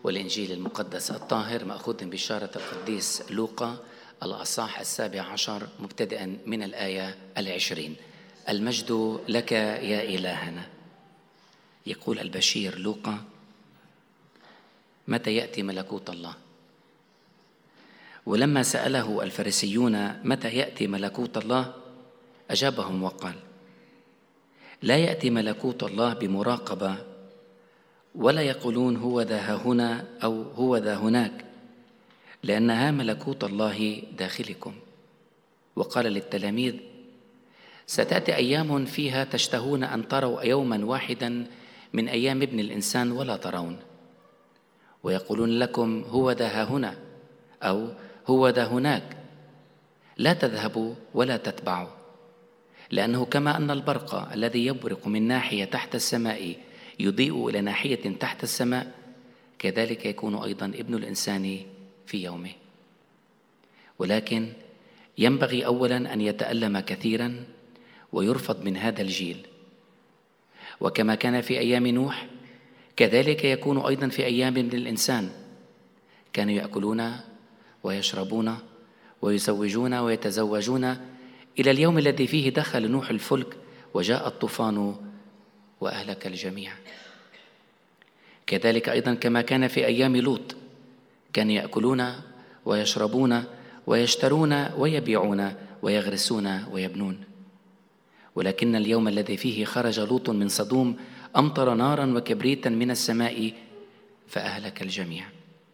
والإنجيل المقدس الطاهر مأخوذ بشارة القديس لوقا الأصحاح 17 مبتدئا من الآية 20. المجد لك يا إلهنا. يقول البشير لوقا: متى يأتي ملكوت الله؟ ولما سأله الفريسيون متى يأتي ملكوت الله أجابهم وقال: لا يأتي ملكوت الله بمراقبة، ولا يقولون هو ذا هنا أو هو ذا هناك، لأنها ملكوت الله داخلكم. وقال للتلاميذ: ستأتي أيام فيها تشتهون أن تروا يوما واحدا من أيام ابن الإنسان ولا ترون، ويقولون لكم هو ذا هنا أو هو ذا هناك، لا تذهبوا ولا تتبعوا. لأنه كما أن البرق الذي يبرق من ناحية تحت السماء يضيء إلى ناحية تحت السماء، كذلك يكون أيضا ابن الإنسان في يومه. ولكن ينبغي أولا أن يتألم كثيرا ويرفض من هذا الجيل. وكما كان في أيام نوح كذلك يكون أيضا في أيام ابن الإنسان. كانوا يأكلون ويشربون ويزوجون ويتزوجون إلى اليوم الذي فيه دخل نوح الفلك وجاء الطوفان وأهلك الجميع. كذلك أيضا كما كان في أيام لوط، كانوا يأكلون ويشربون ويشترون ويبيعون ويغرسون ويبنون. ولكن اليوم الذي فيه خرج لوط من صدوم أمطر نارا وكبريتا من السماء فأهلك الجميع.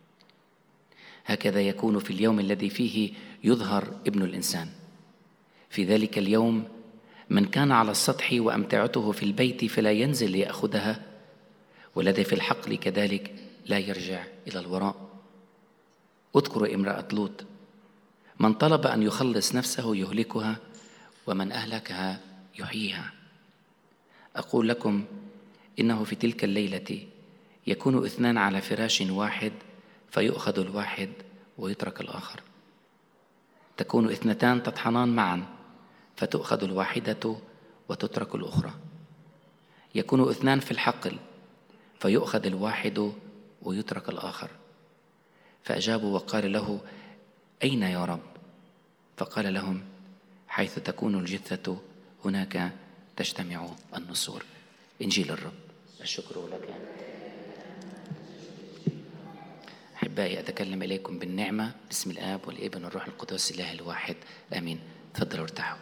هكذا يكون في اليوم الذي فيه يظهر ابن الإنسان. في ذلك اليوم من كان على السطح وأمتعته في البيت فلا ينزل ليأخذها، والذي في الحقل كذلك لا يرجع إلى الوراء. اذكروا امرأة لوط: من طلب أن يخلص نفسه يهلكها، ومن أهلكها يحييها. أقول لكم إنه في تلك الليلة يكون 2 على فراش واحد، فيؤخذ الواحد ويترك الآخر. تكون 2 تطحنان معا، فتؤخذ الواحدة وتترك الأخرى. يكون 2 في الحقل، فيؤخذ الواحد ويترك الآخر. فأجابوا وقال له: أين يا رب؟ فقال لهم: حيث تكون الجثة هناك تجتمع النسور. إنجيل الرب. الشكر لك. أحبائي، أتكلم إليكم بالنعمة باسم الآب والابن والروح القدس الله الواحد، آمين. تفضلوا ارتاحوا.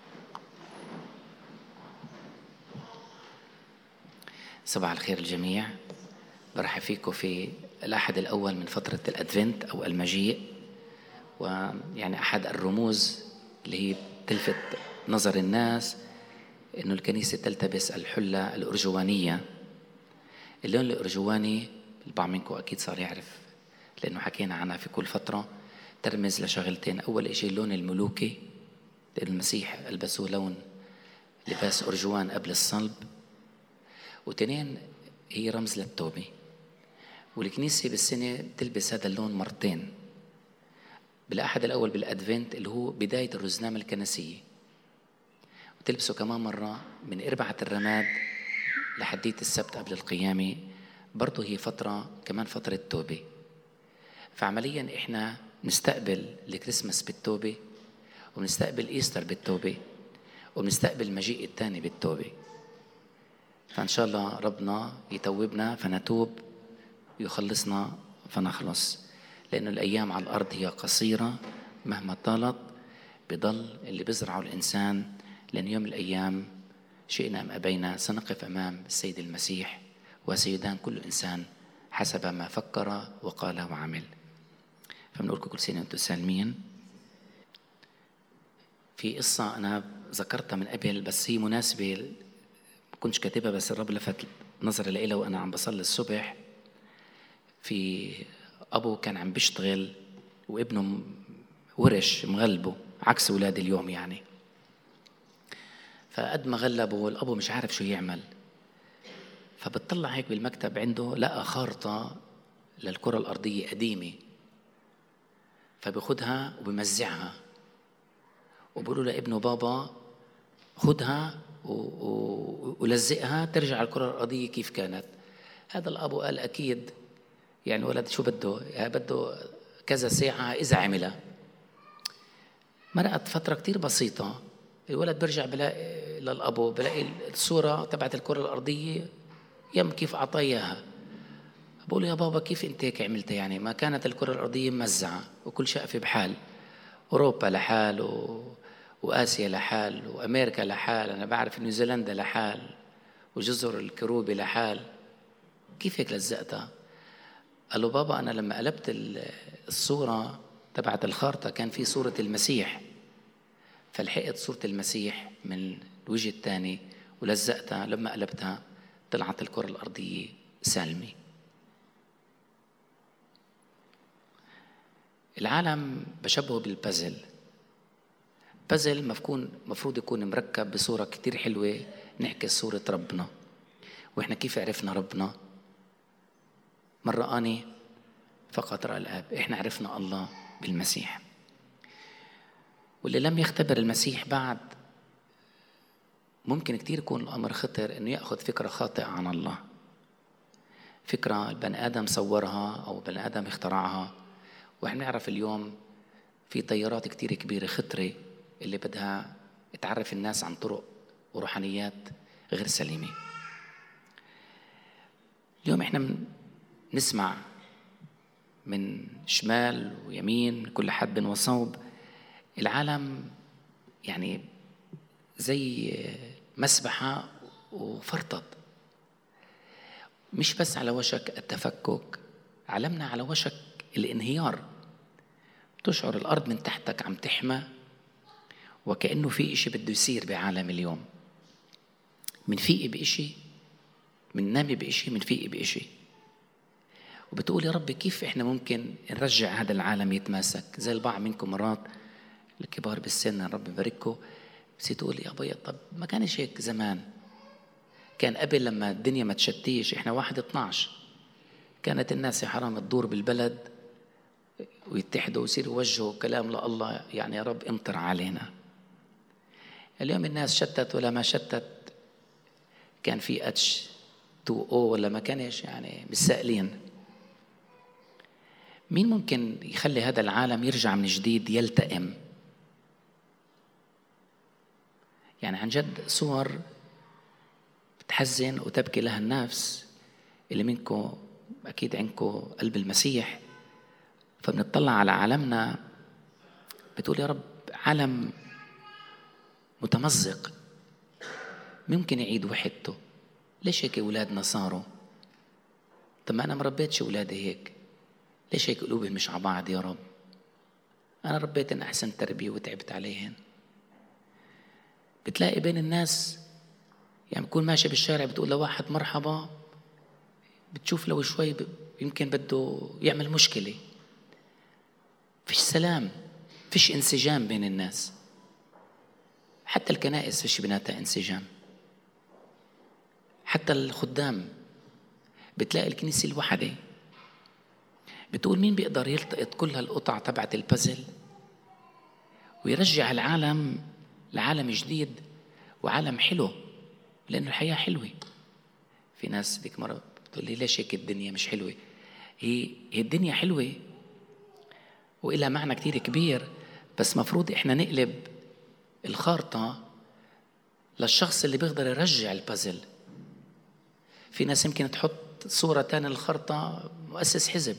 صباح الخير الجميع. برحب فيكم في الأحد الأول من فترة الأدفنت أو المجيء، ويعني أحد الرموز اللي هي تلفت نظر الناس إنه الكنيسة تلتبس الحلة الأرجوانية. اللون الأرجواني البعض منكم أكيد صار يعرف لأنه حكينا عنها في كل فترة، ترمز لشغلتين. أول شيء اللون الملوكي، لأن المسيح ألبسوه لون لباس أرجوان قبل الصلب. وتنين هي رمز للتوبة، والكنيسة بالسنة بتلبس هذا اللون مرتين. بالأحد الأول بالأدفنت اللي هو بداية الرزنامة الكنسية، وتلبسه كمان مرة من 4 الرماد لحديت السبت قبل القيامة. برضو هي فترة كمان فترة توبة. فعمليا إحنا نستقبل الكريسماس بالتوبة، ونستقبل إيستر بالتوبة، ونستقبل المجيء الثاني بالتوبة. فإن شاء الله ربنا يتوبنا فنتوب، ويخلصنا فنخلص، لأن الأيام على الأرض هي قصيرة مهما طالت. بضل اللي بزرعه الإنسان، لأن يوم الأيام شئنا أم أبينا سنقف أمام السيد المسيح، وسيدان كل إنسان حسب ما فكر وقال وعمل. فبنقولكم كل سنة وأنتم سالمين. في قصة أنا ذكرتها من قبل بس هي مناسبة، كنتش كاتبها بس الرب لفت نظري لإلها وأنا عم بصلي الصبح. في أبو كان عم بيشتغل وابنه ورش مغلبه عكس أولاد اليوم يعني. فقد ما غلبه الأبو مش عارف شو يعمل، فبتطلع هيك بالمكتب عنده لقى خارطة للكرة الأرضية قديمة، فبيخدها وبمزعها وبقولوا لابنه: بابا خدها ولزقها ترجع الكرة الأرضية كيف كانت. هذا الأبو قال: أكيد يعني ولد شو بده كذا ساعة إذا عملها. مرقت فترة كتير بسيطة، الولد برجع بلاقي للأبو بلاقي الصورة تبعت الكرة الأرضية كيف أعطاه إياها. بقول يا بابا كيف أنت هيك عملت؟ يعني ما كانت الكرة الأرضية موزعة وكل شقفة بحال، أوروبا لحال وآسيا لحال وأمريكا لحال، أنا بعرف نيوزيلندا لحال وجزر الكروبي لحال، كيف هيك لزقتها؟ قال له بابا أنا لما قلبت الصورة تبعت الخارطة كان في صورة المسيح، فلحقت صورة المسيح من الوجه الثاني ولزقتها، لما قلبتها طلعت الكرة الأرضية سالمة. العالم بشبهه بالبازل. بازل مفروض يكون مركب بصورة كتير حلوة نعكس صورة ربنا. وإحنا كيف عرفنا ربنا؟ من رآني فقط رأى الآب. إحنا عرفنا الله بالمسيح. واللي لم يختبر المسيح بعد ممكن كتير يكون الأمر خطر إنه يأخذ فكرة خاطئة عن الله، فكرة البني آدم صورها أو بني آدم اخترعها. وإحنا نعرف اليوم في تيارات كتير كبيرة خطرة اللي بدها تعرف الناس عن طرق وروحانيات غير سليمة. اليوم إحنا نسمع من شمال ويمين كل حد بن وصوب، العالم يعني زي مسبحة وفرطت، مش بس على وشك التفكك، عالمنا على وشك الانهيار. تشعر الأرض من تحتك عم تحمى وكأنه في إشي بده يصير بعالم اليوم. من فيق بإشي، من نامي بإشي، من فيق بإشي. وبتقول يا رب كيف إحنا ممكن نرجع هذا العالم يتماسك؟ زي البعض منكم مرات الكبار بالسن رب يبارككم بس تقول يا أبويا طب ما كانش هيك زمان، كان قبل لما الدنيا ما تشتيش، إحنا 1/12 كانت الناس يا حرام تدور بالبلد ويتحدوا ويصيروا يوجهوا كلام لله، يعني يا رب امطر علينا. اليوم الناس شتت ولا ما شتت، كان في H2O ولا ما كانش، يعني بالسائلين. مين ممكن يخلي هذا العالم يرجع من جديد يلتئم؟ يعني عن جد صور بتحزن وتبكي لها النفس اللي منكم أكيد عندكم قلب المسيح، فبنطلع على عالمنا بتقول يا رب عالم متمزق ممكن يعيد وحدته. ليش هيك أولادنا صاروا؟ طب ما أنا مربيتش أولادي هيك، ليش هيك قلوبهم مش على بعض يا رب؟ أنا ربيتن أحسن تربية وتعبت عليهن. بتلاقي بين الناس يعني بكون ماشي بالشارع بتقول لواحد مرحبا، بتشوف لو شوي يمكن بده يعمل مشكلة. فيش سلام، فيش انسجام بين الناس. حتى الكنائس فيش بيناتها انسجام. حتى الخدام بتلاقي الكنيسة الوحدة. بتقول مين بيقدر يلتقط كل هالقطع تبعت البازل ويرجع العالم لعالم جديد وعالم حلو، لأنه الحياة حلوة. في ناس ديك مرة بتقول لي ليش هيك الدنيا مش حلوة؟ هي الدنيا حلوة وإلها معنى كتير كبير، بس مفروض إحنا نقلب الخارطة للشخص اللي بيقدر يرجع البازل. في ناس يمكن تحط صورة تانية للخارطة مؤسس حزب،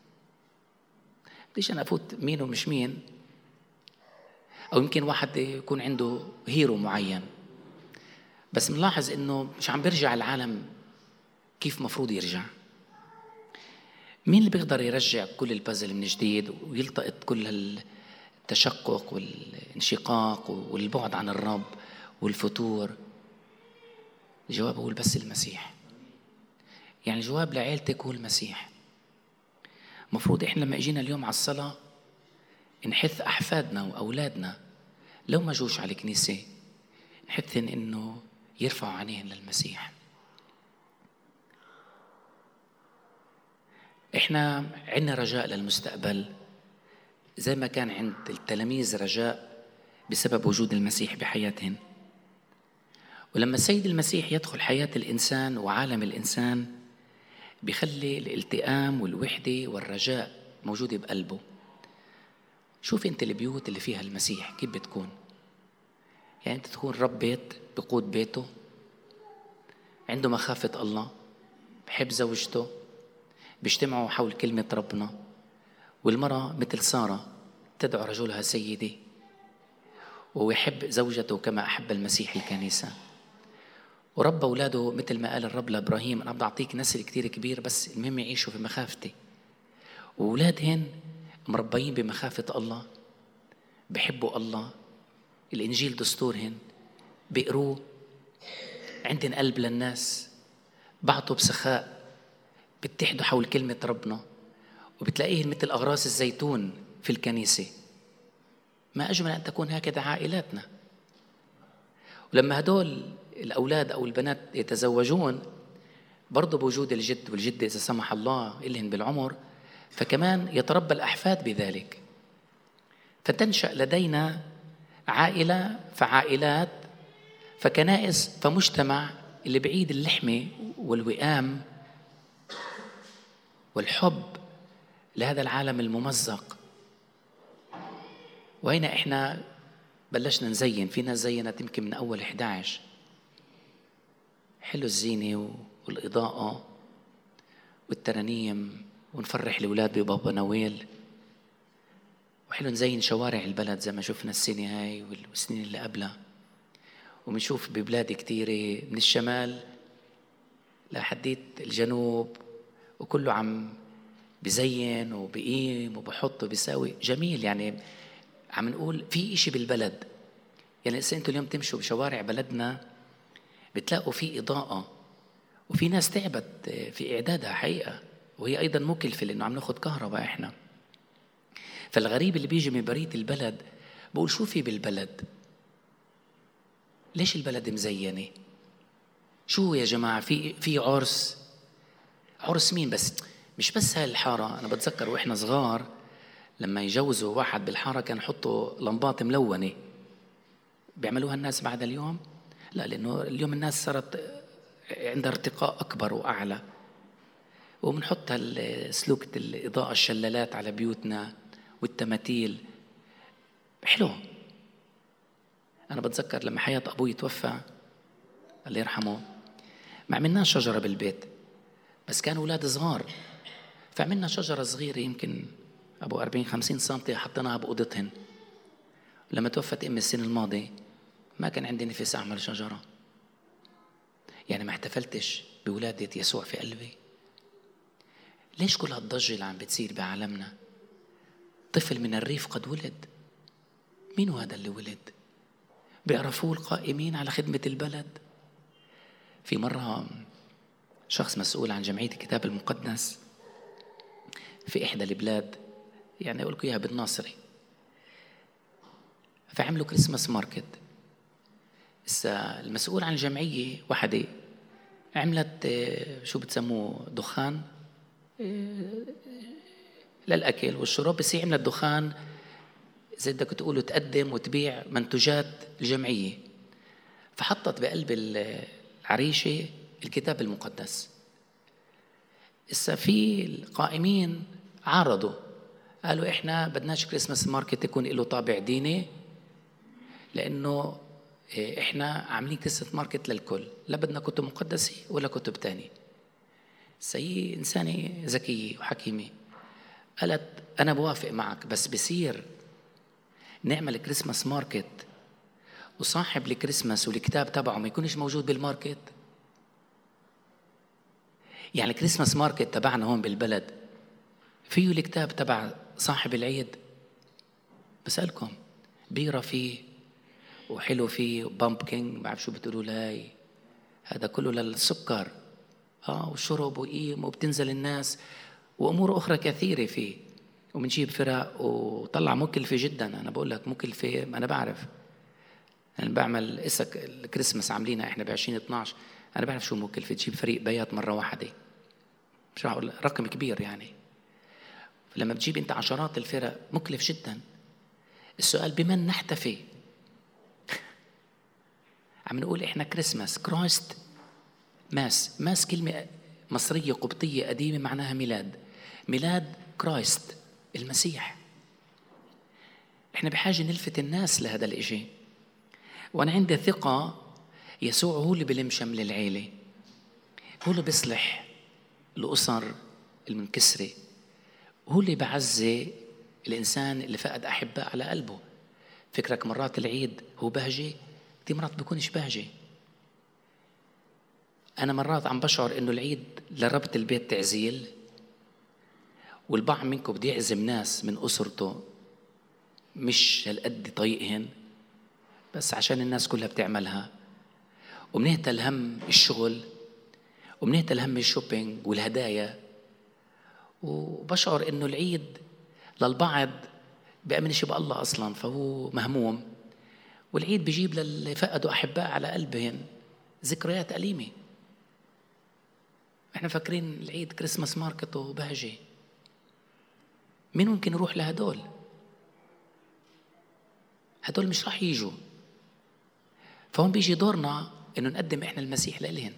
بديش أنا أفوت مين ومش مين، أو يمكن واحد يكون عنده هيرو معين، بس ملاحظ إنه مش عم بيرجع العالم كيف مفروض يرجع. مين اللي بيقدر يرجع كل البازل من جديد ويلتقط كل التشقق والانشقاق والبعد عن الرب والفتور؟ الجواب هو بس المسيح. يعني الجواب لعيلتك هو المسيح. مفروض إحنا لما إجينا اليوم على الصلاة نحث أحفادنا وأولادنا لو ما جوش على الكنيسة، نحثن إنه يرفعوا عينيهم للمسيح. إحنا عندنا رجاء للمستقبل زي ما كان عند التلاميذ رجاء بسبب وجود المسيح بحياتهم. ولما السيد المسيح يدخل حياة الإنسان وعالم الإنسان، بيخلي الالتئام والوحدة والرجاء موجودة بقلبه. شوف انت البيوت اللي فيها المسيح كيف بتكون. يعني انت تكون رب بيت بقود بيته، عنده مخافة الله، بحب زوجته، بيجتمعوا حول كلمة ربنا، والمرأة مثل سارة تدعو رجلها سيدي، ويحب زوجته كما أحب المسيح الكنيسة، ورب أولاده مثل ما قال الرب لإبراهيم أنا بدي أعطيك نسل كتير كبير بس المهم يعيشوا في مخافتي. وأولادهن مربيين بمخافة الله، بحبوا الله، الإنجيل دستورهن، بيقروه، عندن قلب للناس، بعطوا بسخاء، بتحدوا حول كلمة ربنا، وبتلاقيه مثل أغراس الزيتون في الكنيسة. ما أجمل أن تكون هكذا عائلاتنا. ولما هدول الأولاد أو البنات يتزوجون برضو بوجود الجد والجدة إذا سمح الله إلهن بالعمر، فكمان يتربى الأحفاد بذلك، فتنشأ لدينا عائلة فعائلات فكنائس فمجتمع اللي بعيد اللحمة والوئام والحب لهذا العالم الممزق. وهنا إحنا بلشنا نزين، في ناس زينت يمكن من أول 11. حلو الزينة والإضاءة والترانيم ونفرح الأولاد ببابا نويل، وحلو نزين شوارع البلد زي ما شفنا السنة هاي والسنين اللي قبلها. وبنشوف ببلاد كتيرة من الشمال لحديت الجنوب وكله عم بزين وبقيم وبحط وبيساوي جميل. يعني عم نقول في إشي بالبلد. يعني إذا أنتوا اليوم تمشوا بشوارع بلدنا بتلاقوا في إضاءة، وفي ناس تعبت في إعدادها حقيقة، وهي أيضا مكلفة لأنه عم ناخد كهرباء إحنا. فالغريب اللي بيجي من برية البلد بقول شو في بالبلد؟ ليش البلد مزينة؟ شو يا جماعة في عرس مين بس؟ مش بس هاي الحارة. أنا بتذكر وإحنا صغار لما يجوزوا واحد بالحارة كان يحطوا لمبات ملونة. بيعملوها الناس بعد اليوم؟ لا، لأنه اليوم الناس صارت عندها ارتقاء أكبر وأعلى، وبنحط سلوكة الإضاءة الشلالات على بيوتنا والتماثيل. حلو. أنا بتذكر لما حياة أبوي توفى الله يرحمه ما عملناش شجرة بالبيت، بس كانوا أولاد صغار، فعملنا شجرة صغيرة يمكن أبو 40-50 سنتي حطيناها بأوضتهن. لما توفت أمي السنة الماضية ما كان عندي نفس أعمل شجرة. يعني ما احتفلتش بولادة يسوع في قلبي. ليش كل هالضجة اللي عم بتصير بعالمنا؟ طفل من الريف قد ولد. مين هذا اللي ولد؟ بيعرفوه القائمين على خدمة البلد. في مرة شخص مسؤول عن جمعية الكتاب المقدس في إحدى البلاد، يعني أقول لكم إياها بالناصري، فعملوا كريسماس ماركت. المسؤول عن الجمعية وحدة عملت شو بتسموه دخان للأكل والشرب، بس هي عملت دخان زي بدك تقولوا تقدم وتبيع منتجات الجمعية. فحطت بقلب العريشة الكتاب المقدس. إسا في القائمين عارضوا، قالوا إحنا بدناش كريسماس ماركت يكون له طابع ديني، لأنه إحنا عاملين كريسماس ماركت للكل، لا بدنا كتب مقدسة ولا كتب تاني. هي إنسانة ذكية وحكيمة، قالت أنا بوافق معك، بس بصير نعمل كريسماس ماركت وصاحب الكريسماس والكتاب تبعه ما يكونش موجود بالماركت. يعني كريسماس ماركت تبعنا هون بالبلد فيه الكتاب تبع صاحب العيد، بسألكم بيرة فيه وحلو فيه بامبكينج ما بعرف شو بتقولوا لاي، هذا كله للسكر وشرب وقيم وبتنزل الناس وأمور أخرى كثيرة فيه، وبنجيب فرق وطلع مكلفة جدا. أنا بقول لك مكلفة، أنا بعرف. أنا بعمل الكريسماس عاملينها إحنا ب2012، أنا بعرف شو مكلفة تجيب فريق بيات مرة واحدة، مش راح أقول رقم كبير يعني. لما بتجيب أنت عشرات الفرق مكلف جدا. السؤال بمن نحتفي؟ عم نقول إحنا كريسماس كرايست ماس كلمة مصرية قبطية قديمة معناها ميلاد كرايست المسيح. احنا بحاجة نلفت الناس لهذا الاشي. وانا عندي ثقة يسوع هو اللي بلم شمل العيلة، هو اللي بيصلح الأسر المنكسرة، هو اللي بعزي الإنسان اللي فقد أحباء على قلبه. فكرك مرات العيد هو بهجة، دي مرات بيكونش بهجة. أنا مرات عم بشعر إنه العيد لربط البيت تعزيل، والبعض منكم بده يعزم ناس من أسرته مش هالقد طايقهن بس عشان الناس كلها بتعملها، ومنهتل هم الشغل ومنهتل هم الشوبينج والهدايا. وبشعر إنه العيد للبعض بأمنش بالله أصلاً، فهو مهموم، والعيد بيجيب للي فقدوا أحباء على قلبهن ذكريات أليمة. احنا فاكرين العيد كريسماس ماركت وبهجة، مين ممكن يروح لهدول؟ هدول مش راح يجوا. فهم بيجي دورنا إنه نقدم إحنا المسيح لإلهن.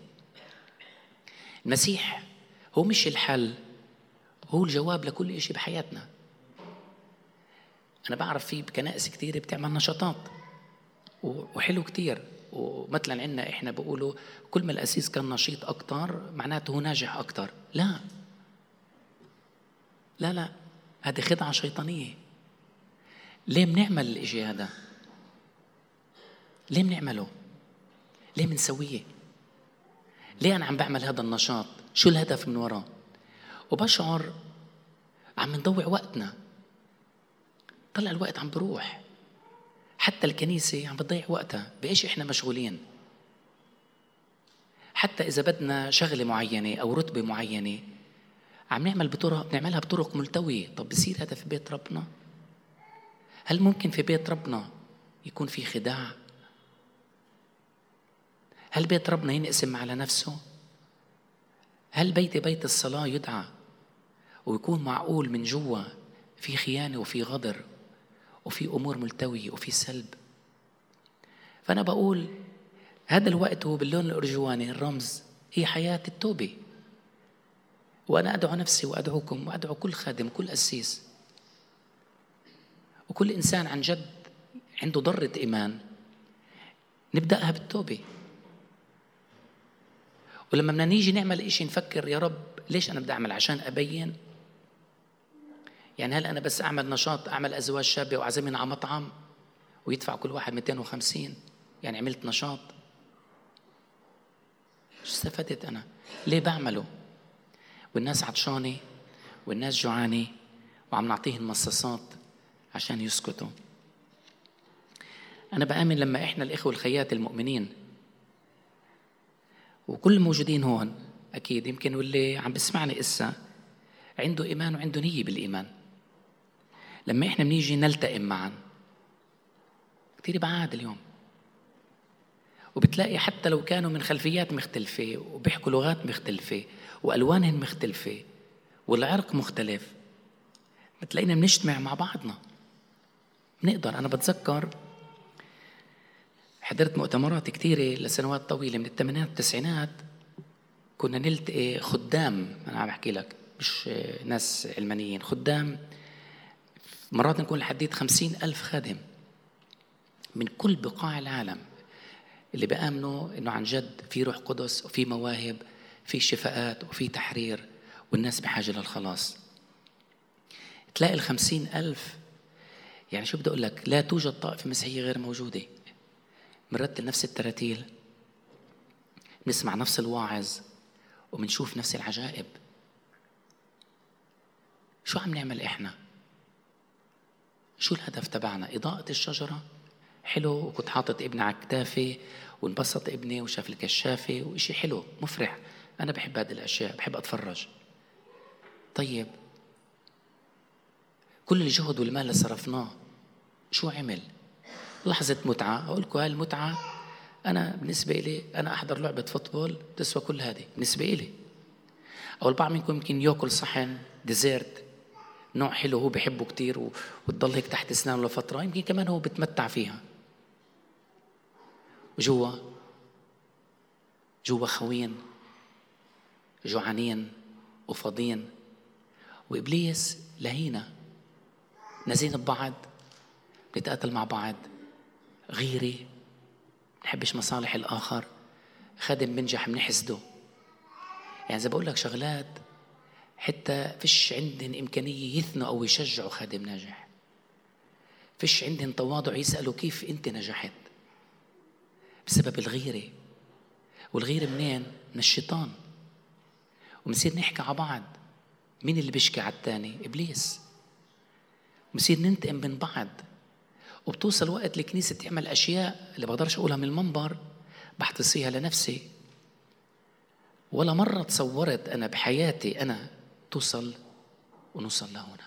المسيح هو مش الحل، هو الجواب لكل إشي بحياتنا. أنا بعرف في كنائس كتير بتعمل نشاطات وحلو كتير، ومثلا عندنا إحنا بقولوا كل ما الأسيس كان نشيط أكتر معناته هو ناجح أكتر. لا لا لا، هذه خدعة شيطانية. ليه بنعمل الإشي هذا؟ ليه بنعمله؟ ليه بنسويه؟ ليه أنا عم بعمل هذا النشاط؟ شو الهدف من وراه؟ وبشعر عم نضيع وقتنا. طلع الوقت عم بروح، حتى الكنيسة عم بتضيع وقتها بإيش إحنا مشغولين. حتى إذا بدنا شغلة معينة أو رتبة معينة عم بنعملها بطرق ملتوية. طب بصير هذا في بيت ربنا؟ هل ممكن في بيت ربنا يكون في خداع؟ هل بيت ربنا ينقسم على نفسه؟ هل بيت الصلاة يدعى ويكون معقول من جوا في خيانة وفي غدر وفي أمور ملتوية وفي سلب؟ فأنا بقول هذا الوقت هو باللون الأرجواني الرمز هي حياة التوبة. وأنا أدعو نفسي وأدعوكم وأدعو كل خادم كل أسيس وكل إنسان عن جد عنده ضرة إيمان نبدأها بالتوبة. ولما بدنا نيجي نعمل إشي نفكر يا رب ليش أنا بدي أعمل؟ عشان أبين؟ يعني هل أنا بس أعمل نشاط، أعمل أزواج شابة وأعزمهم على مطعم ويدفع كل واحد 250، يعني عملت نشاط؟ شو استفدت أنا؟ ليه بعمله؟ والناس عطشانة والناس جوعانة وعم نعطيهم مصاصات عشان يسكتوا. أنا بآمن لما إحنا الإخوة الخيات المؤمنين وكل الموجودين هون أكيد يمكن واللي عم بسمعني إسا عنده إيمان وعنده نية بالإيمان، لما إحنا بنيجي نلتئم معا كتير بعاد اليوم، وبتلاقي حتى لو كانوا من خلفيات مختلفة وبيحكوا لغات مختلفة وألوانهم مختلفة والعرق مختلف، بتلاقينا بنجتمع مع بعضنا بنقدر. أنا بتذكر حضرت مؤتمرات كتيرة لسنوات طويلة من الثمانينات والتسعينات، كنا نلتقي خدام، أنا عم بحكي لك مش ناس علمانيين، خدام مرات نكون لحديت 50,000 خادم من كل بقاع العالم اللي بآمنوا إنه عن جد في روح قدس وفي مواهب، في شفاءات وفي تحرير والناس بحاجة للخلاص. تلاقي 50,000، يعني شو بدي أقول لك، لا توجد طائفة مسيحية غير موجودة. بنرتل نفس التراتيل، بنسمع نفس الواعظ وبنشوف نفس العجائب. شو عم نعمل إحنا؟ شو الهدف تبعنا؟ إضاءة الشجرة؟ حلو، وكنت حاطط ابني على كتافي وانبسط ابني وشاف الكشافة وإشي حلو مفرح، أنا بحب هذه الأشياء، بحب أتفرج. طيب كل الجهد والمال اللي صرفناه شو عمل؟ لحظة متعة. أقول لكم هاي المتعة أنا بالنسبة إلي أنا أحضر لعبة فوتبول تسوى كل هذه بالنسبة إلي. أو البعض منكم يمكن يأكل صحن ديزيرت نوع حلو هو بيحبه كتير وتضل هيك تحت أسنانه لفترة، يمكن كمان هو بتمتع فيها. وجوا خوين جوعانين وفاضين، وإبليس لهينا نازين ببعض، بنتقاتل مع بعض، غيرة، بنحبش مصالح الآخر، خادم بنجح بنحسده. يعني زي بقول لك شغلات حتى فيش عندن إمكانية يثنوا أو يشجعوا خادم ناجح، فيش عندن تواضع يسألوا كيف أنت نجحت، بسبب الغيرة. والغيرة منين؟ من الشيطان. ومصير نحكي على بعض، مين اللي بيشكي على التاني؟ إبليس. ومصير ننتقم من بعض، وبتوصل وقت الكنيسة تعمل أشياء اللي بقدرش أقولها من المنبر بحتصيها لنفسي. ولا مرة تصورت أنا بحياتي أنا توصل ونوصل لهنا.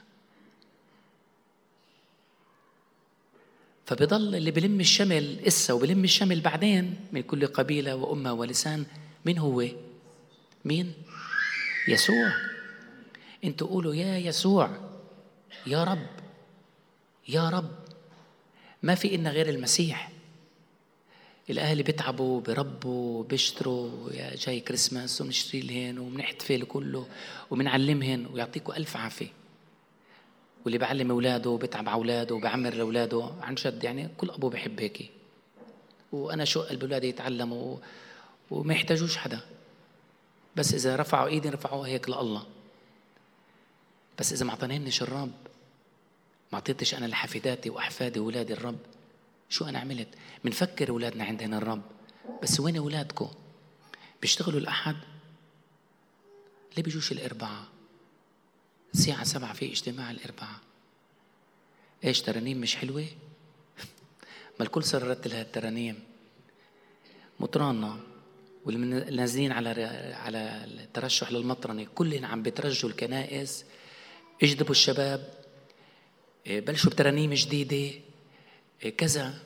فبيضل اللي بلم الشمل إسا وبلم الشمل بعدين من كل قبيلة وأمة ولسان. مين هو؟ مين؟ يسوع. انتوا قولوا يا يسوع، يا رب، يا رب. ما في إلنا غير المسيح. الأهل بيتعبوا بربوا بيشتروا، يا جاي كريسماس وبنشتري لهن وبنحتفل كله وبنعلمهن ويعطيكوا ألف عافية. واللي بعلم أولاده بيتعب على أولاده وبعمر لأولاده عن جد. يعني كل أبو بحب هيك، وأنا شو قلب أولادي يتعلموا وما يحتاجوش حدا، بس إذا رفعوا إيدي رفعوها هيك لله. بس إذا ما عطانينش الرب، ما عطيتش أنا لحفيداتي وأحفادي وولادي الرب، شو أنا عملت؟ منفكر أولادنا عندنا الرب، بس وين أولادكم؟ بيشتغلوا الأحد؟ ليه بيجوش الأربعة؟ الساعة 7 في اجتماع الأربعة. إيش ترانيم مش حلوة؟ ما الكل صار رتل هالترانيم. مطراننا واللي نازلين على الترشح للمطرنة كلنا عم بترجوا الكنائس، اجذبوا الشباب، بلشوا بترانيم جديدة كذا.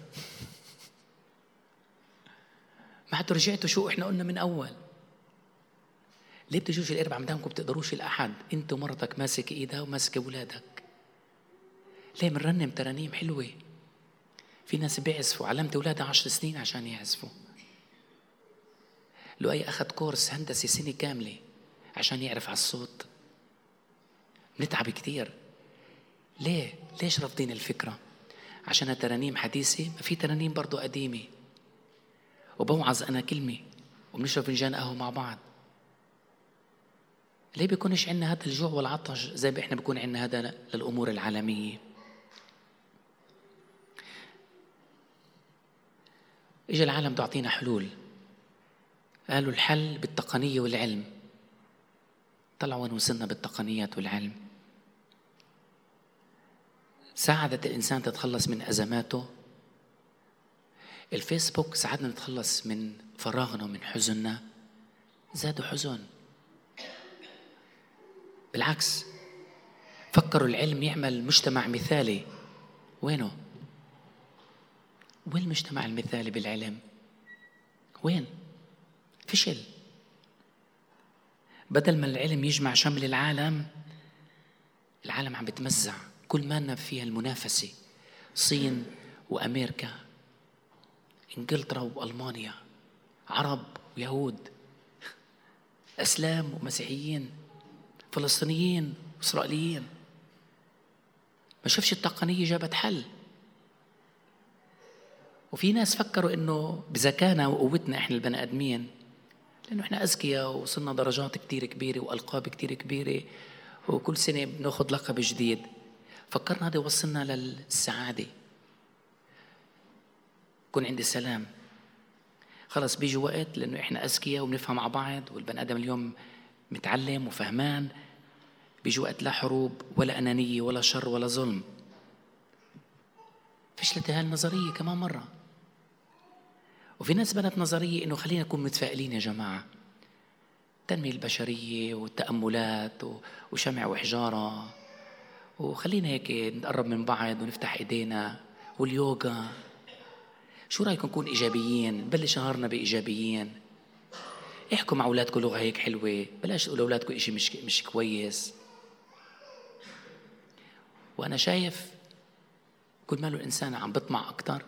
ما عدتوا رجعتوا شو احنا قلنا من أول. ليه بتجوش الأربعة مدامكم بتقدروش الأحد؟ انت ومرتك ماسك إيدها وماسك أولادك. ليه منرنم ترانيم حلوة؟ في ناس بيعزفوا، علمت أولادها 10 سنين عشان يعزفوا. لو أي أخذ كورس هندسي سنة كاملة عشان يعرف على الصوت. نتعب كتير. ليه؟ ليش رافضين الفكرة؟ عشان ترانيم حديثة؟ ما في ترانيم برضو قديمة. وبوعظ أنا كلمة وبنشرب فنجان قهوة مع بعض. ليه بيكونش عندنا هذا الجوع والعطش زي ما إحنا بيكون عندنا هذا للأمور العالمية؟ إجا العالم تعطينا حلول، قالوا الحل بالتقنية والعلم. طلعوا وين وصلنا بالتقنيات والعلم. ساعدت الإنسان تتخلص من أزماته. الفيسبوك ساعدنا نتخلص من فراغنا ومن حزننا. زادوا حزن. بالعكس، فكروا العلم يعمل مجتمع مثالي. وينه؟ وين المجتمع المثالي بالعلم؟ وين؟ فشل. بدل ما العلم يجمع شمل العالم، العالم عم بتمزع. كل ما فيها المنافسة، الصين وأمريكا، إنجلترا وألمانيا، عرب ويهود، أسلام ومسيحيين، فلسطينيين وإسرائيليين. ما شافش التقنية جابت حل. وفي ناس فكروا إنه بذكانا وقوتنا إحنا البني آدمين، لأنه إحنا أذكياء وصلنا درجات كتير كبيرة وألقاب كتير كبيرة وكل سنة بناخد لقب جديد. فكرنا هذا يوصلنا للسعادة، يكون عندي سلام. خلص بيجي وقت لأنه إحنا أذكياء وبنفهم مع بعض والبني آدم اليوم متعلم وفهمان، بيجي وقت لا حروب ولا أنانية ولا شر ولا ظلم. فشلت هالنظرية كمان مرة. وفي ناس بنت نظرية إنه خلينا نكون متفائلين يا جماعة، التنمية البشرية والتأملات وشمع وحجارة، وخلينا هيك نقرب من بعض ونفتح إيدينا واليوغا. شو رأيكم نكون إيجابيين؟ نبلش نهارنا بإيجابيين. احكوا مع أولادكم لغة هيك حلوة، بلاش تقولوا أولادكم إشي مش كويس. وأنا شايف كل ما له الإنسان عم بطمع أكتر،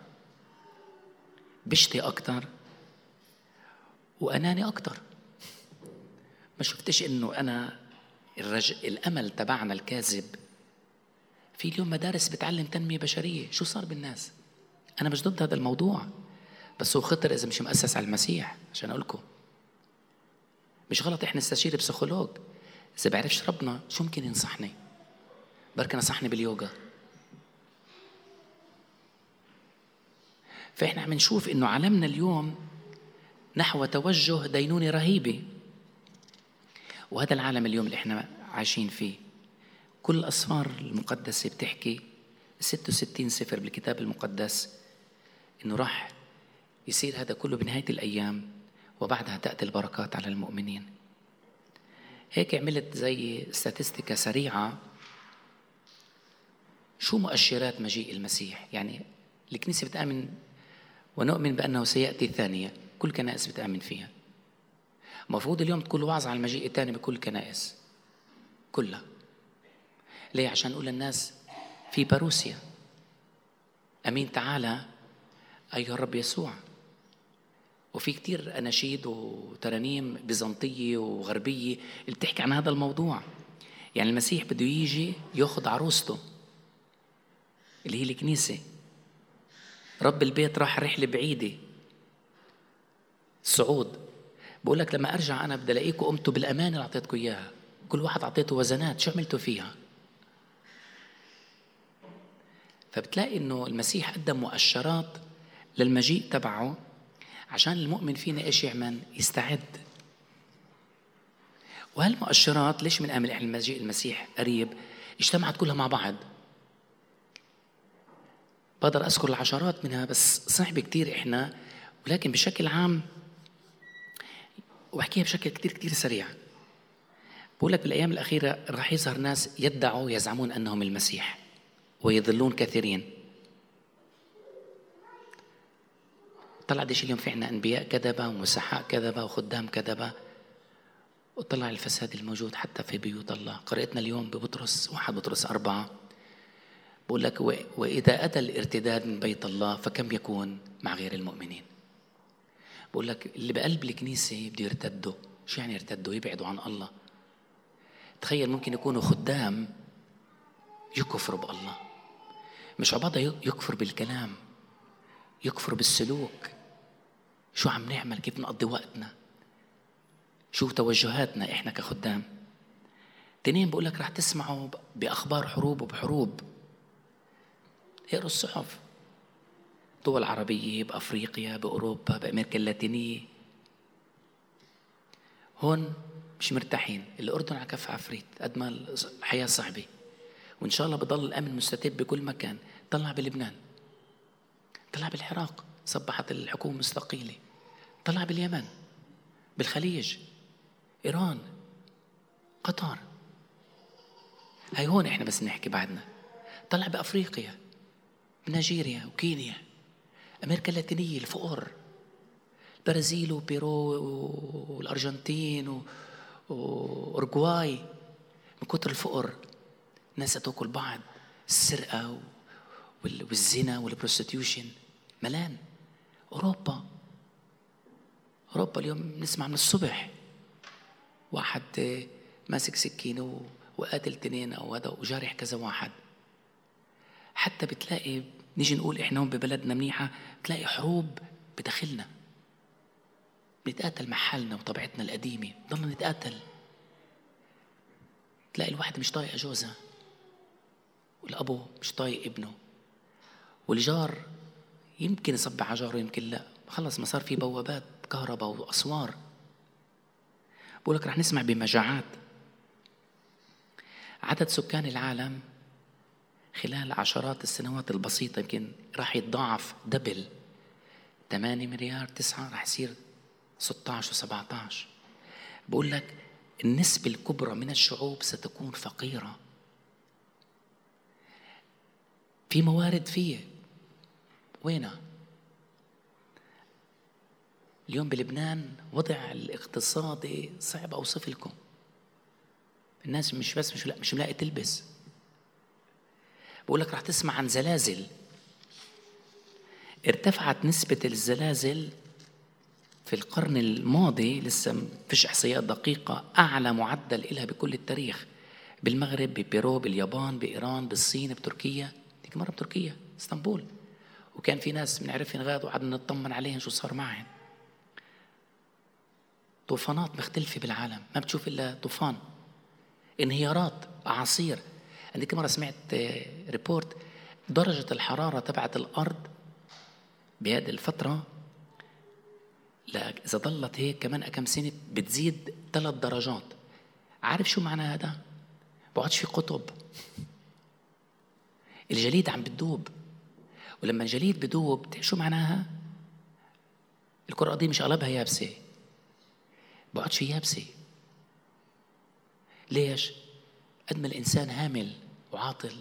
بشتي أكتر، وأناني أكتر. ما شفتش إنه أنا الأمل تبعنا الكاذب. في اليوم مدارس بتعلم تنمية بشرية، شو صار بالناس؟ أنا مش ضد هذا الموضوع، بس هو خطر إذا مش مؤسس على المسيح. عشان أقولكم مش غلط إحنا نستشير بسيكولوج، إذا بعرفش ربنا شو ممكن ينصحني؟ بركة نصحني باليوغا. فإحنا عم نشوف إنه عالمنا اليوم نحو توجه دينوني رهيبة، وهذا العالم اليوم اللي إحنا عايشين فيه. كل الأسفار المقدسة بتحكي 66 سفر بالكتاب المقدس إنه راح يصير هذا كله بنهاية الأيام، وبعدها تأتي البركات على المؤمنين. هيك عملت زي ستاتستيكا سريعة شو مؤشرات مجيء المسيح. يعني الكنيسة بتآمن ونؤمن بأنه سيأتي ثانية، كل كنائس بتآمن فيها. مفروض اليوم تكون وعظ على المجيء الثاني بكل كنائس كلها. ليه؟ عشان نقول للناس في باروسيا، أمين تعالى أيها الرب يسوع. وفي كتير أناشيد وترانيم بيزنطية وغربية اللي بتحكي عن هذا الموضوع. يعني المسيح بده يجي يأخذ عروسته اللي هي الكنيسة. رب البيت راح رحلة بعيدة الصعود، بقول لك لما أرجع أنا بدي ألاقيكم قمتوا بالأمانة اللي أعطيتكم إياها. كل واحد أعطيته وزنات، شو عملتوا فيها؟ فبتلاقي إنه المسيح قدم مؤشرات للمجيء تبعه عشان المؤمن فينا إيش يعمل؟ يستعد. وهالمؤشرات ليش من آمل إحنا المجيء المسيح قريب اجتمعت كلها مع بعض. بقدر أذكر العشرات منها بس صعب كتير إحنا، ولكن بشكل عام وأحكيها بشكل كتير سريع. بقول لك بالأيام الأخيرة راح يظهر ناس يزعمون أنهم المسيح ويضلون كثيرين. طلع ديش اليوم في عنا أنبياء كذبة ومسحاء كذبة وخدام كذبة، وطلع الفساد الموجود حتى في بيوت الله. قرأتنا اليوم ببطرس 1 بطرس 4 بقول لك وإذا أتى الارتداد من بيت الله فكم يكون مع غير المؤمنين. بقول لك اللي بقلب الكنيسة بده يرتدوا. شو يعني يرتدوا؟ يبعدوا عن الله. تخيل ممكن يكونوا خدام يكفروا بالله، مش عبادة يكفر بالكلام، يكفر بالسلوك. شو عم نعمل؟ كيف نقضي وقتنا؟ شو توجهاتنا إحنا كخدام؟ تنين بقول لك رح تسمعوا بأخبار حروب وبحروب. اقروا الصحف، دول عربية بأفريقيا بأوروبا بأمريكا اللاتينية. هون مش مرتاحين. الأردن على كف عفريت قد ما الحياة صعبة، وإن شاء الله بضل الأمن مستتب بكل مكان. طلع بلبنان، طلع بالعراق صبحت الحكومة مستقيلة، طلع باليمن، بالخليج، إيران، قطر. هاي هون إحنا بس نحكي بعدنا. طلع بأفريقيا، بنيجيريا وكينيا، أمريكا اللاتينية، الفقر، البرازيل وبيرو والأرجنتين وأورجواي. من كتر الفقر ناس تاكل بعض، السرقة والزنا والبروستيوشن ملان. أوروبا اليوم نسمع من الصبح واحد ماسك سكينة وقاتل 2 أو هذا وجارح كذا واحد. حتى بتلاقي نيجي نقول إحنا هون ببلدنا منيحة، بتلاقي حروب بداخلنا، نتقاتل مع حالنا وطبيعتنا القديمة، ضلنا نتقاتل. تلاقي الواحد مش طايق جوزها، والأبو مش طايق ابنه، والجار يمكن يصبح على جاره يمكن لا. خلص ما صار في بوابات كهرباء وأسوار. بقولك رح نسمع بمجاعات. عدد سكان العالم خلال عشرات السنوات البسيطة يمكن راح يتضاعف دبل. 8 مليار 9 راح يصير 16 و17. بقول لك النسبة الكبرى من الشعوب ستكون فقيرة. في موارد فيه وينها؟ اليوم بلبنان وضع الاقتصادي صعب أوصف لكم. الناس مش ملاقي تلبس. بقول لك راح تسمع عن زلازل. ارتفعت نسبة الزلازل في القرن الماضي لسه فيش إحصائيات دقيقة، أعلى معدل إلها بكل التاريخ، بالمغرب، ببيرو، باليابان، بإيران، بالصين، بتركيا. ديك مرة بتركيا اسطنبول، وكان في ناس بنعرفهم غادوا وقعدنا نطمن عليهم شو صار معهم. طوفانات مختلفة بالعالم، ما بتشوف إلا طوفان، انهيارات، أعاصير. عندك مرة سمعت ريبورت درجة الحرارة تبعت الأرض بهذه الفترة، لا إذا ضلت هيك كمان كم سنة بتزيد 3 درجات. عارف شو معنى هذا؟ بقعدش في قطب، الجليد عم بتدوب، ولما الجليد بدوب شو معناها؟ الكرة الأرضية مش أغلبها يابسة، بقعدش في يابسة. ليش؟ قد ما الإنسان هامل وعاطل،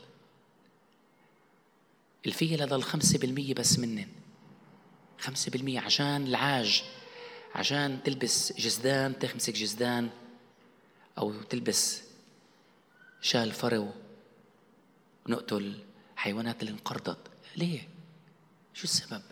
الفيلة ضل 5% بس منن، 5% عشان العاج، عشان تلبس جزدان، تمسك جزدان أو تلبس شال فرو ونقتل حيوانات اللي انقرضت. ليه؟ شو السبب؟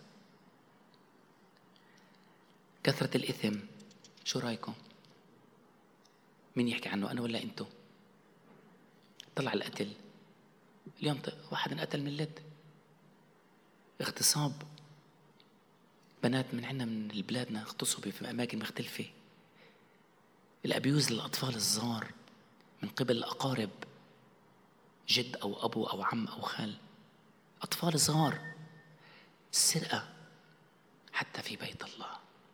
كثرة الإثم. شو رأيكم؟ مين يحكي عنه، أنا ولا أنتو؟ طلع القتل اليوم، واحد انقتل من لد، اغتصاب بنات من عنا من بلادنا اغتصبوا في أماكن مختلفة، الأبيوز للأطفال الصغار من قبل الأقارب، جد أو أبو أو عم أو خال، أطفال صغار، السرقة حتى في بيت الله،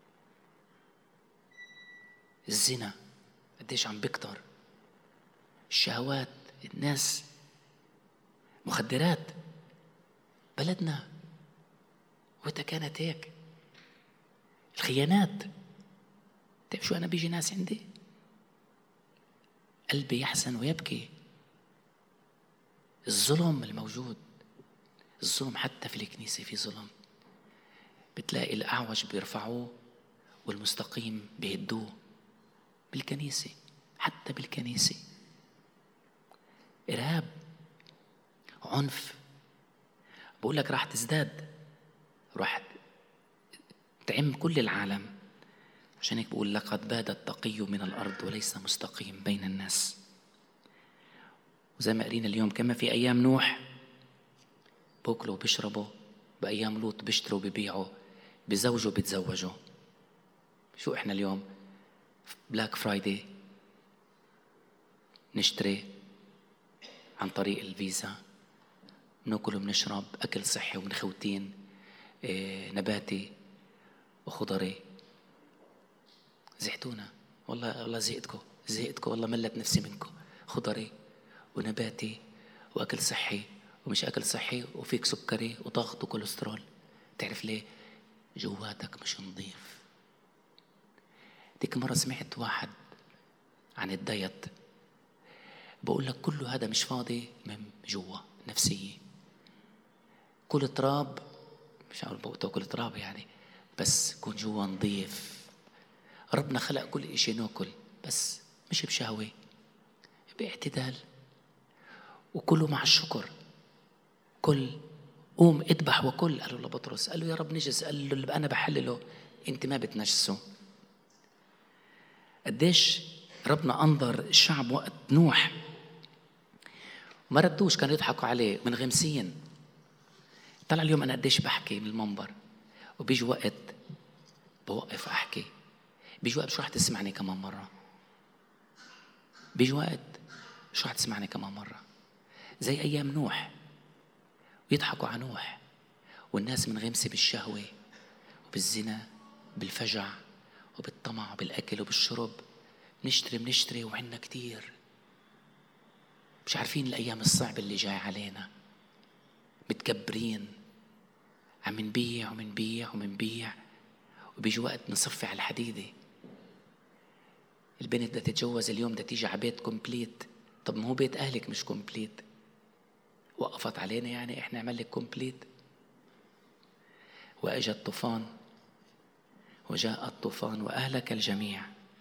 الزنا قديش عم بكتر، الشهوات، الناس، مخدرات. بلدنا وقتها كانت هيك، الخيانات. تعرف شو أنا بيجي ناس عندي قلبي يحزن ويبكي، الظلم الموجود، الظلم حتى في الكنيسة في ظلم. بتلاقي الأعوج بيرفعوه والمستقيم بيهدوه بالكنيسة، حتى بالكنيسة. إرهاب، عنف. بقول لك راح تزداد، راح تعم كل العالم. عشان هيك بقول لقد باد التقي من الأرض وليس مستقيم بين الناس. وزي ما قرينا اليوم كما في أيام نوح بوكلوا وبيشربوا، بأيام لوط بيشتروا وبيبيعوا، بزوجوا بيتزوجوا. شو إحنا اليوم بلاك فرايدي نشتري عن طريق الفيزا، ناكل وبنشرب أكل صحي ومنخوتين، نباتي وخضري. زهقتونا والله زهقتكم والله، ملت نفسي منكم. خضري ونباتي وأكل صحي ومش أكل صحي، وفيك سكري وضغط وكوليسترول. تعرف ليه؟ جواتك مش نظيف. ديك مرة سمعت واحد عن الدايت، بقول لك كله هذا مش فاضي من جوا، نفسية. كل تراب، مش عارف بقول كل تراب يعني، بس كون جوا نظيف. ربنا خلق كل إشي ناكل، بس مش بشهوة، باعتدال، وكله مع الشكر. كل قوم اذبح وكل. قالوا لبطرس، قال له يا رب نجس، قال له اللي أنا بحلله أنت ما بتنجسه. قديش ربنا أنظر الشعب وقت نوح، ما ردوش، كانوا يضحكوا عليه منغمسين. طلع اليوم أنا قديش بحكي من المنبر، وبيجي وقت بوقف أحكي، بيجي وقت شو رح تسمعني كمان مرة، بيجي وقت شو رح تسمعني كمان مرة. زي أيام نوح، ويضحكوا على نوح، والناس منغمسة بالشهوة وبالزنا، بالفجع وبالطمع وبالأكل وبالشرب. بنشتري وعنا كتير، مش عارفين الأيام الصعبة اللي جاي علينا، متكبرين، عم نبيع. وبيجي وقت نصفي على الحديدة. البنت بدها تتجوز اليوم، بدها تيجي على بيت كومبليت. طب ما هو بيت أهلك مش كومبليت، وقفت علينا يعني إحنا عمل لك كومبليت. وأجى الطوفان، وجاء الطوفان وأهلك الجميع.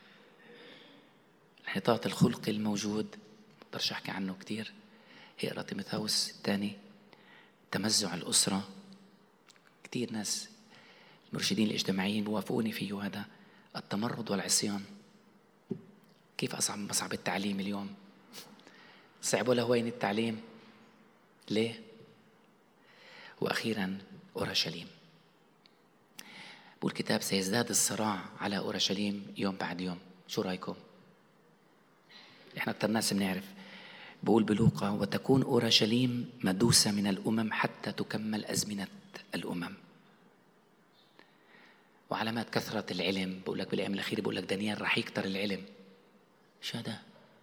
الانحطاط الخلقي الموجود مقدرش أحكي عنه كتير، اقرأ تيموثاوس الثاني. تمزع الأسرة، كتير ناس المرشدين الاجتماعيين بوافقوني فيه هذا. التمرد والعصيان. كيف أصعب التعليم اليوم؟ صعب ولا هوين التعليم؟ ليه؟ وأخيرا أورشليم. بقول الكتاب سيزداد الصراع على أورشليم يوم بعد يوم. شو رأيكم؟ إحنا أكتر ناس بنعرف. بقول بلوقا وتكون أورشليم مدوسة من الأمم حتى تكمل أزمنة الأمم. وعلامات كثرة العلم بقول لك بالأيام الأخيرة، بقول لك دانيال راح يكتر العلم. شو هذا؟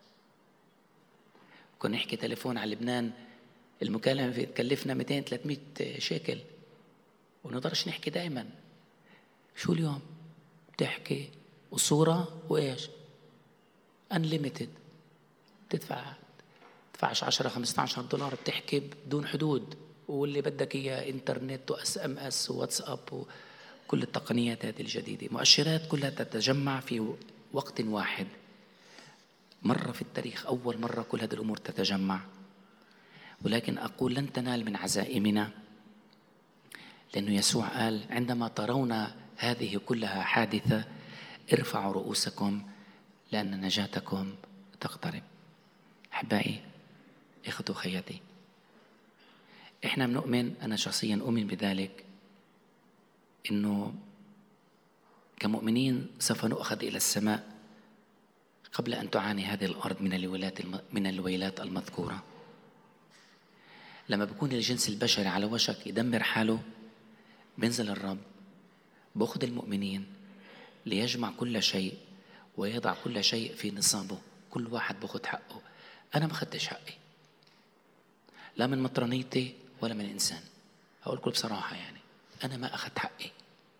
كنا نحكي تليفون على لبنان، المكالمة تكلفنا 200-300 شيكل ونقدرش نحكي دائما. شو اليوم بتحكي وصورة وإيش unlimited، تدفعش 10-15 دولار بتحكي بدون حدود، واللي بدك إياه إنترنت وSMS وواتساب وكل التقنيات هذه الجديدة. مؤشرات كلها تتجمع في وقت واحد، مرة في التاريخ أول مرة كل هذه الأمور تتجمع. ولكن أقول لن تنال من عزائمنا، لأنه يسوع قال عندما ترون هذه كلها حادثة ارفعوا رؤوسكم لأن نجاتكم تقترب. أحبائي، إخوتي وخياتي، إحنا بنؤمن، أنا شخصيا أؤمن بذلك، إنه كمؤمنين سوف نؤخذ إلى السماء قبل أن تعاني هذه الأرض من الويلات المذكورة. لما بيكون الجنس البشري على وشك يدمر حاله، بينزل الرب بأخذ المؤمنين ليجمع كل شيء ويضع كل شيء في نصابه. كل واحد بأخذ حقه. أنا ما أخذتش حقي لا من مطرانيتي ولا من إنسان، هقول لكم بصراحة، يعني أنا ما أخذت حقي،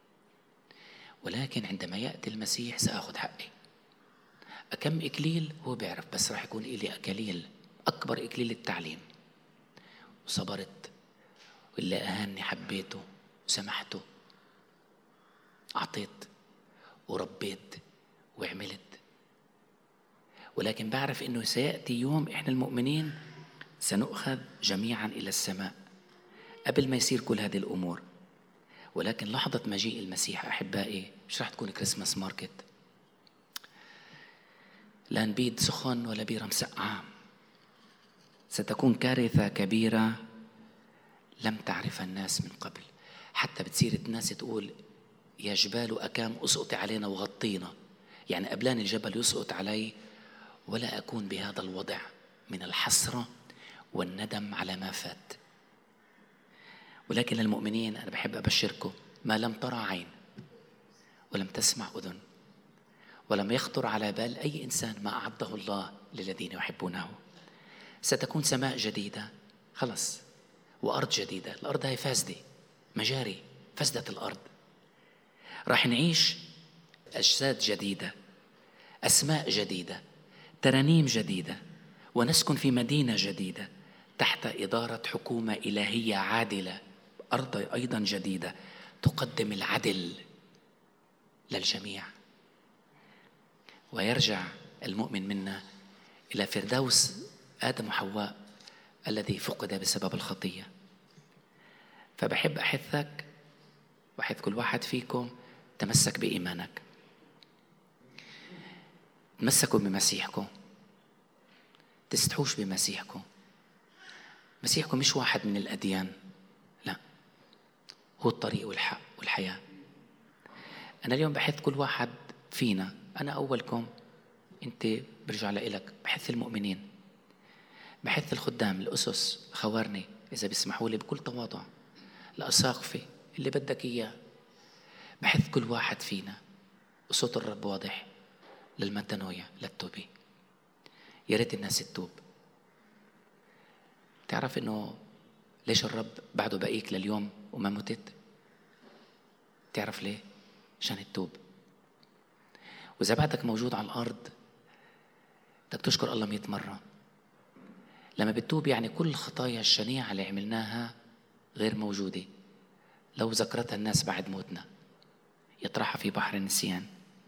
ولكن عندما يأتي المسيح سأخذ حقي. أكم إكليل هو بيعرف، بس راح يكون إلي أكليل أكبر، إكليل التعليم. وصبرت، واللي أهاني حبيته وسمحته، أعطيت وربيت وعملت. ولكن بعرف إنه سيأتي يوم إحنا المؤمنين سنؤخذ جميعا إلى السماء قبل ما يصير كل هذه الأمور. ولكن لحظة مجيء المسيح أحبائي مش راح تكون كريسماس ماركت، لا نبيد سخن ولا بيرة مسقعة. ستكون كارثة كبيرة لم تعرف الناس من قبل. حتى بتصير الناس تقول يا جبال أكام أسقط علينا وغطينا، يعني قبلان الجبل يسقط علي ولا أكون بهذا الوضع من الحسرة والندم على ما فات. ولكن للمؤمنين أنا بحب أبشركم ما لم ترى عين ولم تسمع أذن ولم يخطر على بال أي إنسان ما أعده الله للذين يحبونه. ستكون سماء جديدة خلص وأرض جديدة. الأرض هي فاسدة، مجاري فسدت الأرض. راح نعيش أجساد جديدة، أسماء جديدة، ترانيم جديدة، ونسكن في مدينة جديدة تحت إدارة حكومة إلهية عادلة. أرض أيضا جديدة تقدم العدل للجميع. ويرجع المؤمن منا إلى فردوس آدم وحواء الذي فقد بسبب الخطية. فبحب أحثك وأحث كل واحد فيكم تمسك بإيمانك، تمسكوا بمسيحكم، تستحوش بمسيحكم. مسيحكم مش واحد من الأديان، لا، هو الطريق والحق والحياة. أنا اليوم بحث كل واحد فينا، أنا أولكم، أنت برجع لإلك، بحث المؤمنين، بحث الخدام، الأسس، خوارني إذا بيسمحوا لي بكل تواضع، الأساقفة اللي بدك إياه. بحث كل واحد فينا وصوت الرب واضح للمتنوية للتوبة. يا ريت الناس تتوب. تعرف إنه ليش الرب بعده بقيك لليوم وما متت؟ تعرف ليه؟ عشان التوب. وإذا بعدك موجود على الأرض بدك تشكر الله 100 مرة. لما بتتوب يعني كل الخطايا الشنيعة اللي عملناها غير موجودة، لو ذكرتها الناس بعد موتنا يطرحها في بحر النسيان.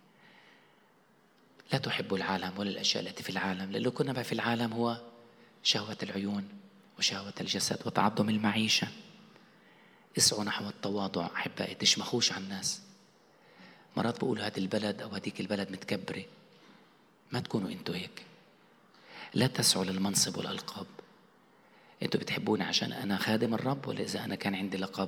لا تحب العالم ولا الأشياء التي في العالم، لأنه كنا ما في العالم هو شهوة العيون وشهوة الجسد وتعظم المعيشة. اسعوا نحو التواضع أحبائي، تشمخوش على الناس، مرات بقول هذا البلد أو هذيك البلد متكبرة. ما تكونوا أنتوا هيك. لا تسعوا للمنصب والألقاب. أنتوا بتحبوني عشان أنا خادم الرب، ولا إذا أنا كان عندي لقب؟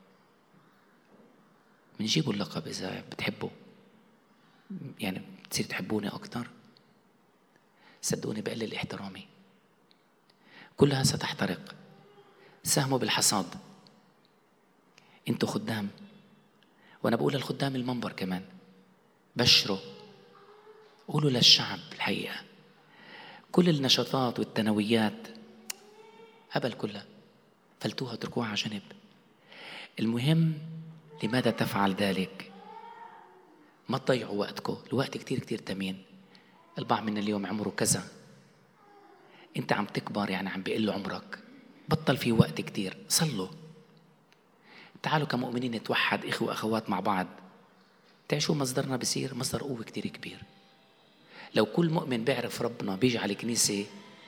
منجيبوا اللقب إذا بتحبوا، يعني بتصير تحبوني أكتر. صدقوني بقلل احترامي. كلها ستحترق. ساهموا بالحصاد. أنتوا خدام، وأنا بقول للخدام المنبر كمان، بشروا، قولوا للشعب الحقيقة. كل النشاطات والتنويات هبل كلها، فلتوها وتركوها على جنب. المهم لماذا تفعل ذلك؟ ما تضيعوا وقتكم. الوقت كتير كتير تمين. البعض من اليوم عمره كذا، انت عم تكبر يعني عم بيقل عمرك. بطل في وقت كتير. صلوا. تعالوا كمؤمنين نتوحد إخوة وأخوات مع بعض. تعيشوا مصدرنا بصير مصدر قوة كتير كبير. لو كل مؤمن بيعرف ربنا بيجي على الكنيسة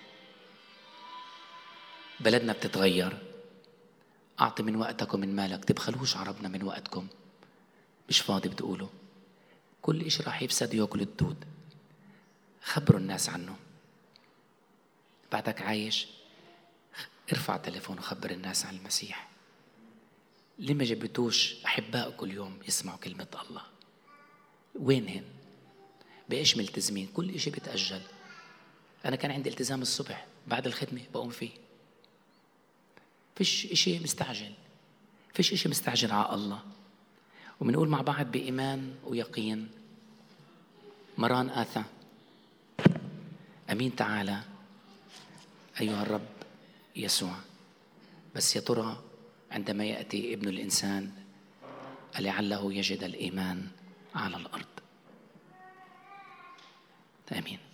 بلدنا بتتغير. أعطي من وقتك ومن مالك، تبخلوش على ربنا من وقتكم. مش فاضي بتقولوا كل إشي راح يفسد يأكل الدود. خبروا الناس عنه. بعدك عايش، ارفع تليفون وخبر الناس عن المسيح. ليه ما جبتوش أحباء كل يوم يسمعوا كلمة الله؟ وينهن؟ بإيش ملتزمين؟ كل إشي بتأجل. أنا كان عندي التزام الصبح بعد الخدمة بقوم فيه. فيش إشي مستعجل. فيش إشي مستعجل على الله. ومنقول مع بعض بإيمان ويقين: مران آثا أمين تعالى أيها الرب يسوع. بس يا ترى عندما يأتي ابن الإنسان لعله يجد الإيمان على الأرض؟ آمين.